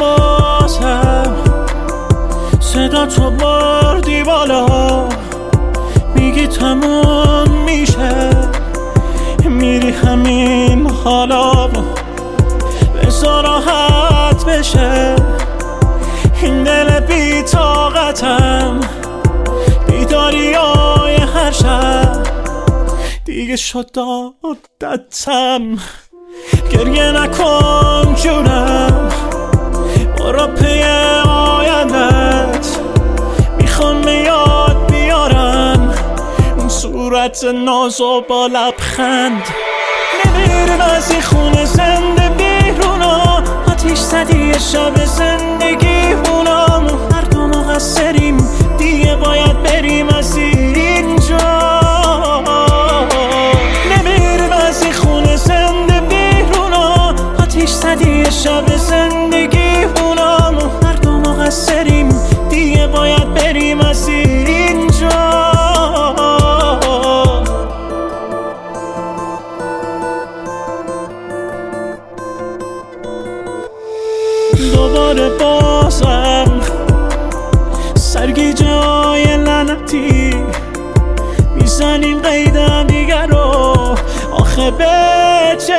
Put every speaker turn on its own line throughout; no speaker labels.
بازم صدا تو بردی بالا، میگی تموم میشه، میری همین حالا، بذار راحت بشه این دل بی طاقتم. بیداریای هر شب دیگه شد عادتم. گریه نکن جونم، برو پی آیندت، میخوام یاد بیارم اون صورت نازو با لبخند. نمیرم از این خونه زنده بیرونا، آتیش زدی شب زندگیمونم، هر دو مقصریم دیگه باید بریم از اینجا. نمیرم از این خونه زنده بیرونا، آتیش زدی شب زندگیمونم، هر دو مقصریم دیگه باید بریم از اینجا. دوباره بازم سرگیجه های لعنتی میزنیم قیدم دیگر رو، آخه به چه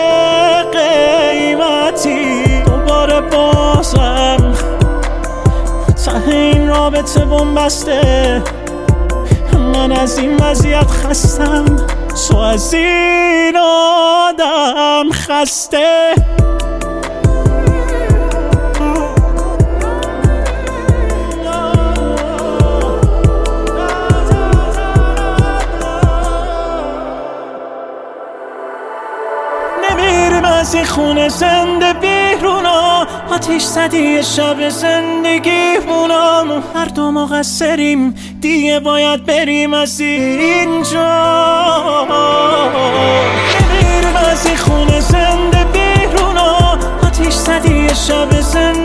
قیمتی؟ دوباره بازم ته این رابطه بنبسته، من از این وضعیت خستم، تو از این آدم خسته. نمیریم از این خونه زنده بیرونا، آتیش زدی شب زندگیمونم، هر دو مقصریم دیگه باید بریم از اینجا. نمیریم از این خونه زنده بیرونا، آتیش زدی شب زندگیمونم،